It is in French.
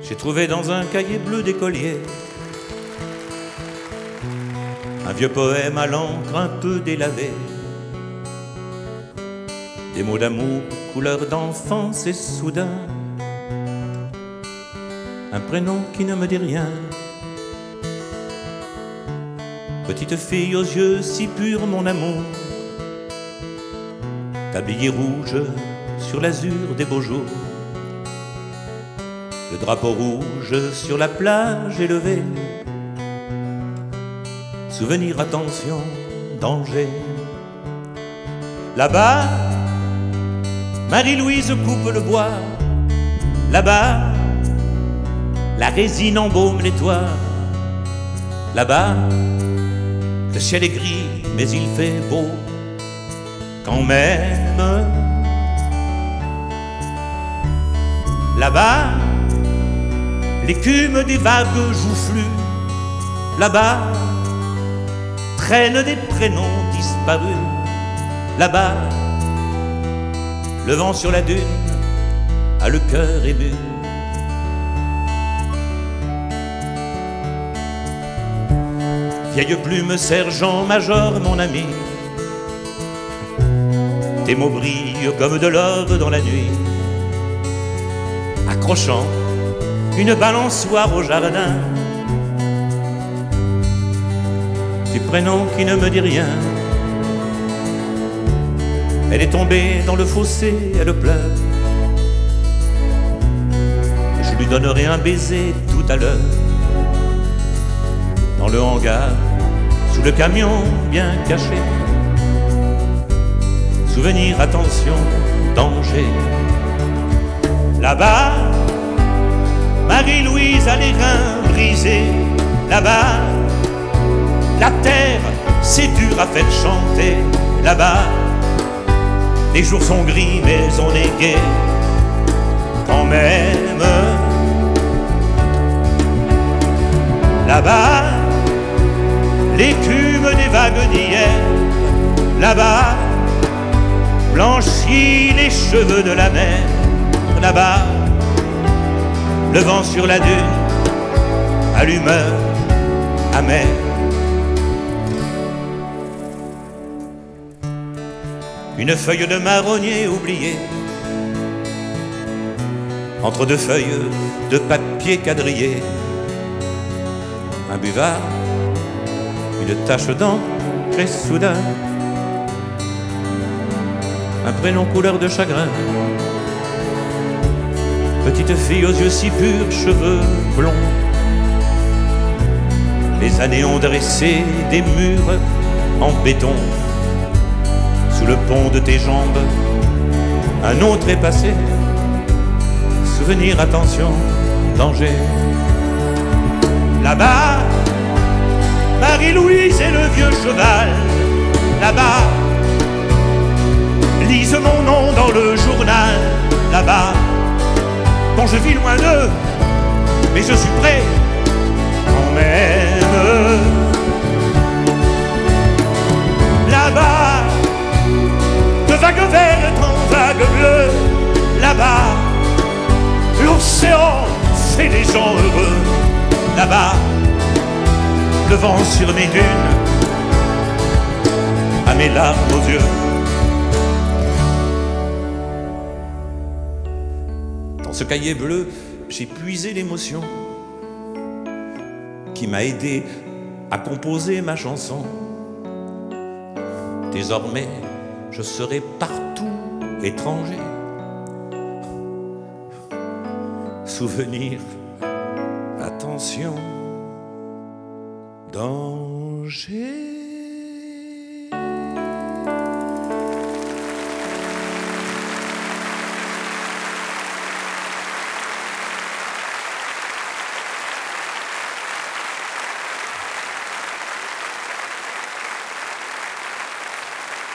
J'ai trouvé dans un cahier bleu d'écolier un vieux poème à l'encre un peu délavé, des mots d'amour, couleur d'enfance et soudain un prénom qui ne me dit rien. Petite fille aux yeux si purs, mon amour, tablier rouge sur l'azur des beaux jours, le drapeau rouge sur la plage élevée. Souvenir, attention, danger. Là-bas, Marie-Louise coupe le bois. Là-bas, la résine embaume les toits. Là-bas, le ciel est gris, mais il fait beau quand même. Là-bas, l'écume des vagues joufflues. Là-bas, traînent des prénoms disparus. Là-bas, le vent sur la dune a le cœur ému. Vieille plume, sergent-major, mon ami, tes mots brillent comme de l'or dans la nuit, accrochant une balançoire au jardin. Du prénom qui ne me dit rien, elle est tombée dans le fossé, elle pleure. Je lui donnerai un baiser tout à l'heure, dans le hangar, sous le camion bien caché. Souvenir, attention, danger. Là-bas, Marie-Louise a les reins brisés. Là-bas, la terre, c'est dur à faire chanter. Là-bas, les jours sont gris, mais on est gai quand même. Là-bas, l'écume des vagues d'hier. Là-bas, blanchit les cheveux de la mer. Là-bas, le vent sur la dune à l'humeur amère. Une feuille de marronnier oubliée entre deux feuilles de papier quadrillé, un buvard, une tache d'encre et soudain un prénom couleur de chagrin. Petite fille aux yeux si purs, cheveux blonds, les années ont dressé des murs en béton. Sous le pont de tes jambes, un autre est passé. Souvenir, attention, danger. Là-bas, Marie-Louise et le vieux cheval. Là-bas, lise mon nom dans le journal. Là-bas, bon, je vis loin d'eux, mais je suis prêt quand même. Là-bas, de vague verte en vague bleue. Là-bas, l'océan fait des gens heureux. Là-bas, le vent sur mes dunes a mes larmes aux yeux. Dans ce cahier bleu, j'ai puisé l'émotion qui m'a aidé à composer ma chanson. Désormais, je serai partout étranger. Souvenir, attention, danger.